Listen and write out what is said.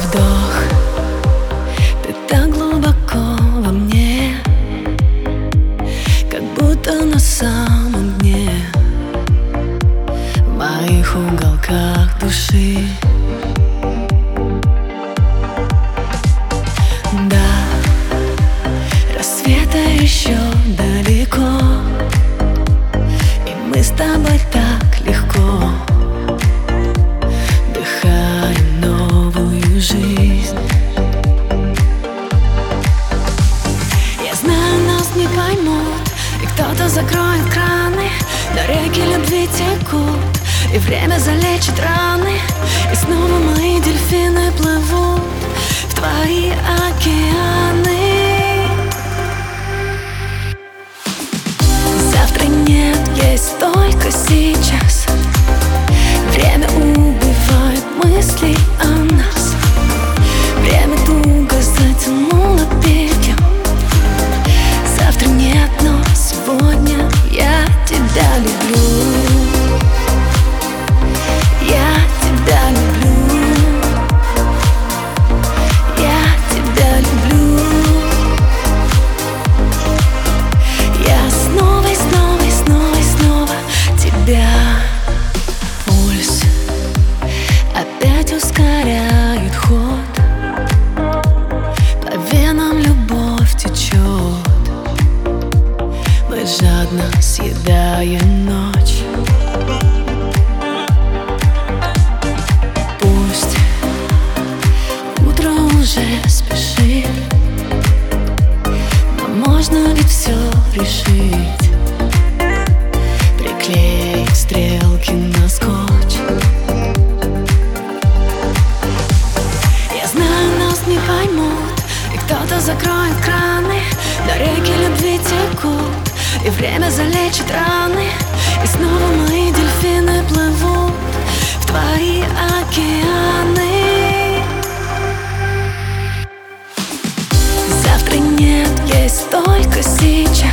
Вдох, ты так глубоко во мне, как будто на самом дне, в моих уголках души. Да, рассвета еще далеко, и мы с тобой так легко вдыхаем новую жизнь. Я знаю, нас не поймут, и кто-то закроет краны, но реки любви текут, и время залечит раны, и снова мои дельфины плывут в твои океаны. Завтра нет, есть только сейчас. Время убивает мысли о нас. Время туго затянуло петлю. Завтра нет, но сегодня я тебя люблю. Я тебя люблю. Я тебя люблю. Я снова и снова и снова и снова тебя. Пульс опять ускоряет ход, по венам любовь течет. Мы жадно съедаем ночь. Пусть утро уже спешит, но можно ведь все решить. Приклеить стрелки на скотч. Я знаю, нас не поймут, и кто-то закроет краны, но реки любви текут, и время залечит раны, и снова мои дельфины плывут в твои океаны. Завтра нет, есть только сейчас.